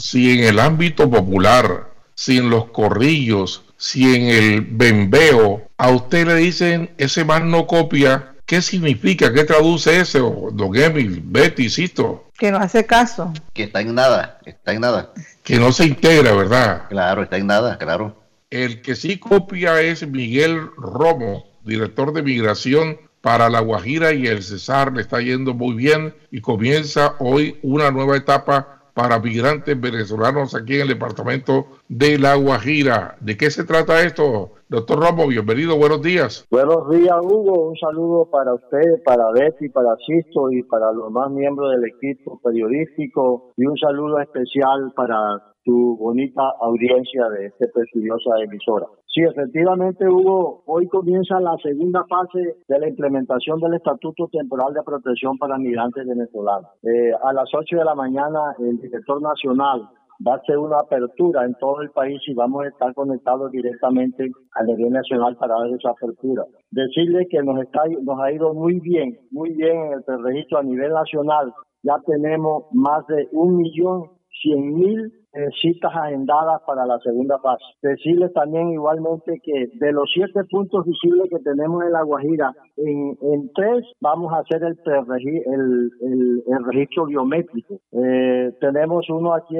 si en el ámbito popular, si en los corrillos, si en el bembeo, a usted le dicen ese man no copia, ¿qué significa? ¿Qué traduce eso, don Emil, Betty, Sisto? Que no hace caso. Que está en nada, está en nada. Que no se integra, ¿verdad? Claro, está en nada, claro. El que sí copia es Miguel Romo, director de Migración para La Guajira y el Cesar. Le está yendo muy bien y comienza hoy una nueva etapa para migrantes venezolanos aquí en el departamento de La Guajira. ¿De qué se trata esto, doctor Romo? Bienvenido, buenos días. Buenos días, Hugo. Un saludo para usted, para Betty, para Sisto y para los demás miembros del equipo periodístico, y un saludo especial para tu bonita audiencia de esta prestigiosa emisora. Sí, efectivamente, Hugo, hoy comienza la segunda fase de la implementación del Estatuto Temporal de Protección para Migrantes Venezolanos. A las 8 de la mañana, el director nacional va a hacer una apertura en todo el país y vamos a estar conectados directamente a nivel nacional para dar esa apertura. Decirle que nos ha ido muy bien en el preregistro a nivel nacional. Ya tenemos más de 1.100.000 citas agendadas para la segunda fase. Decirles también igualmente que de los 7 puntos visibles que tenemos en La Guajira, en 3 vamos a hacer el registro biométrico. Tenemos uno aquí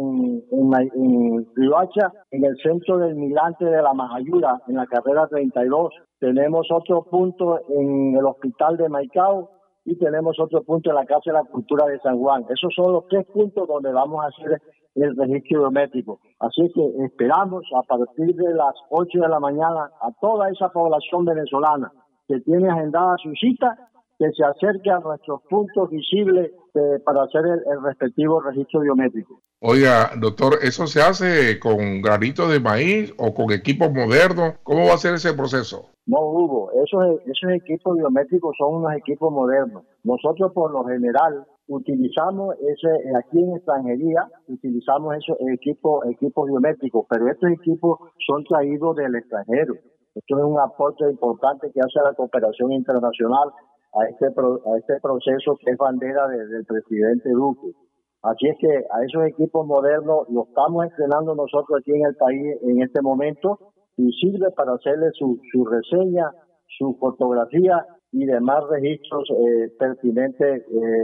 en Riohacha, en el centro del Milante de la Majayura, en la carrera 32. Tenemos otro punto en el hospital de Maicao y tenemos otro punto en la Casa de la Cultura de San Juan. Esos son los 3 puntos donde vamos a hacer el registro biométrico. Así que esperamos a partir de las 8 de la mañana a toda esa población venezolana que tiene agendada su cita, que se acerque a nuestros puntos visibles para hacer el respectivo registro biométrico. Oiga, doctor, ¿eso se hace con granitos de maíz o con equipos modernos? ¿Cómo va a ser ese proceso? No, Hugo, esos equipos biométricos son unos equipos modernos. Nosotros por lo general utilizamos aquí en extranjería, utilizamos esos equipos biométricos, pero estos equipos son traídos del extranjero. Esto es un aporte importante que hace la cooperación internacional a este proceso que es bandera del presidente Duque. Así es que a esos equipos modernos los estamos estrenando nosotros aquí en el país en este momento y sirve para hacerle su reseña, su fotografía y demás registros pertinentes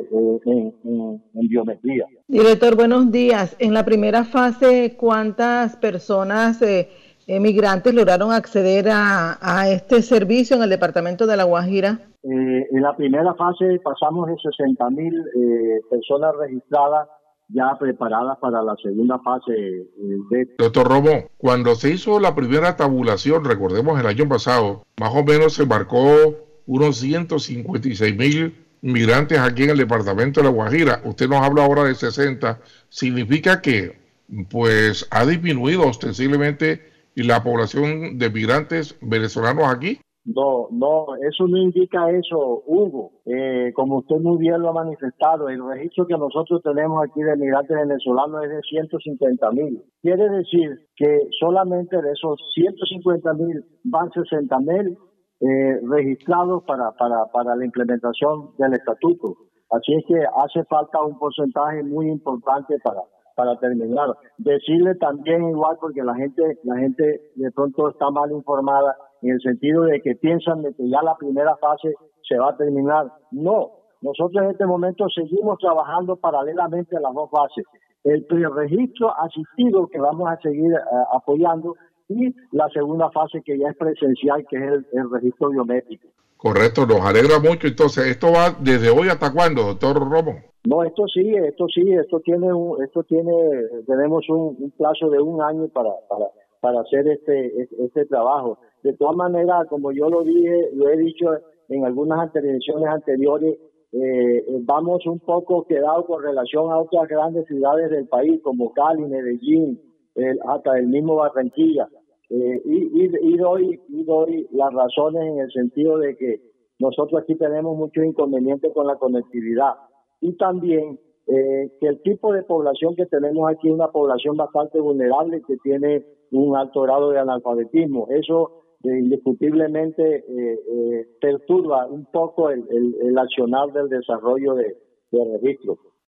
en biometría. Director, buenos días. En la primera fase, ¿cuántas personas migrantes lograron acceder a este servicio en el departamento de La Guajira? En la primera fase pasamos de 60.000 personas registradas ya preparadas para la segunda fase. Doctor Romo, cuando se hizo la primera tabulación, recordemos el año pasado, más o menos se marcó unos 156.000 migrantes aquí en el departamento de La Guajira. Usted nos habla ahora de 60. ¿Significa que pues ha disminuido ostensiblemente la población de migrantes venezolanos aquí? No, eso no indica eso, Hugo. Como usted muy bien lo ha manifestado, el registro que nosotros tenemos aquí de migrantes venezolanos es de 150.000. Quiere decir que solamente de esos 150.000 van 60.000 registrados para la implementación del estatuto. Así es que hace falta un porcentaje muy importante para terminar. Decirle también igual, porque la gente de pronto está mal informada en el sentido de que piensan de que ya la primera fase se va a terminar. No, nosotros en este momento seguimos trabajando paralelamente a las 2 fases. El preregistro asistido que vamos a seguir apoyando y la segunda fase que ya es presencial, que es el registro biométrico. Correcto, nos alegra mucho. Entonces, ¿esto va desde hoy hasta cuándo, doctor Romo? No, tenemos un plazo de 1 año para hacer este trabajo. De todas maneras, como yo lo he dicho en algunas intervenciones anteriores, vamos un poco quedados con relación a otras grandes ciudades del país, como Cali, Medellín, hasta el mismo Barranquilla. Y doy las razones en el sentido de que nosotros aquí tenemos muchos inconvenientes con la conectividad. Y también que el tipo de población que tenemos aquí es una población bastante vulnerable que tiene un alto grado de analfabetismo. Eso indiscutiblemente perturba un poco el accionar del desarrollo de registro.